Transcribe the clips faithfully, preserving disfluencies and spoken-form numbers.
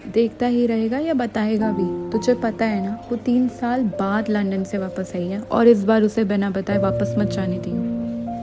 देखता ही रहेगा या बताएगा भी? तुझे पता है ना, वो तीन साल बाद लंदन से वापस आई है और इस बार उसे बिना बताए वापस मत जाने दी हूँ।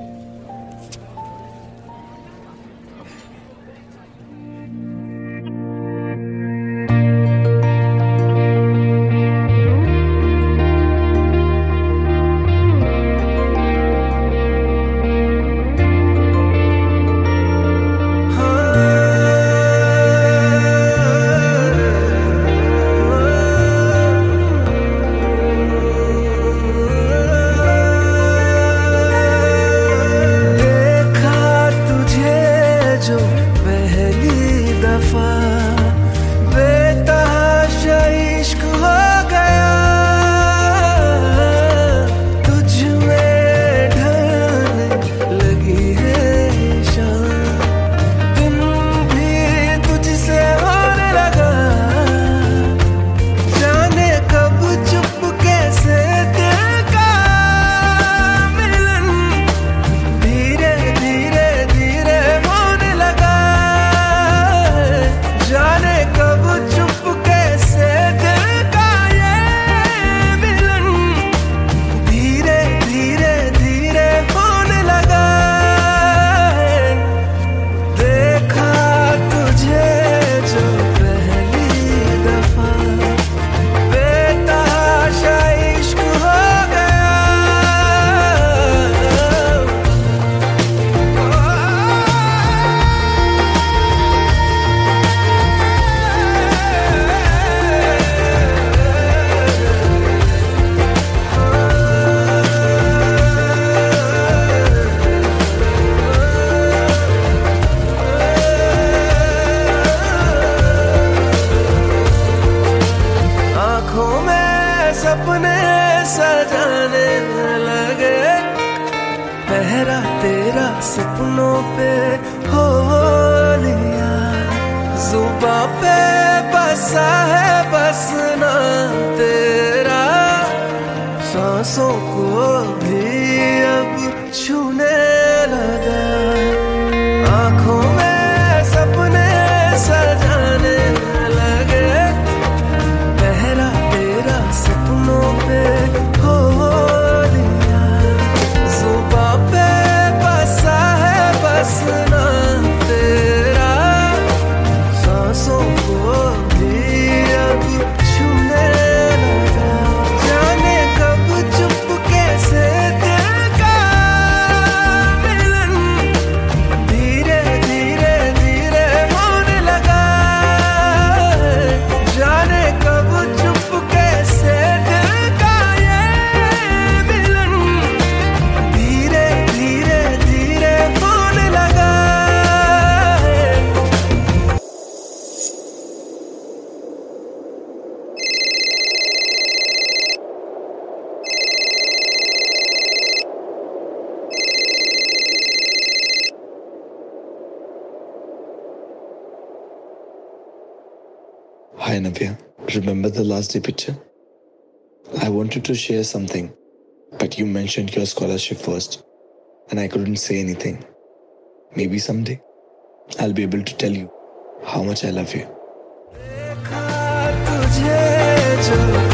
सपने सजाने लगे, पहरा तेरा सपनों पे हो लिया, जुबां पे बसा है बस ना तेरा, सांसों को भी अब छूने लगा, आंखों में सपने सजाने लगे, पहरा तेरा सपनों पे हो लिया, जुबां पे बसा है बस ना तेरा, सांसों को भी अब छूने लगा, जाने कब चुपके से दिल का मिलन धीरे धीरे धीरे होने लगा, जाने कब चुपके से दिल का ये मिलन धीरे धीरे धीरे होने लगा। Hi Navya, remember the last day picture? I wanted to share something, but you mentioned your scholarship first, and I couldn't say anything. Maybe someday I'll be able to tell you how much I love you. देखा तुझे जो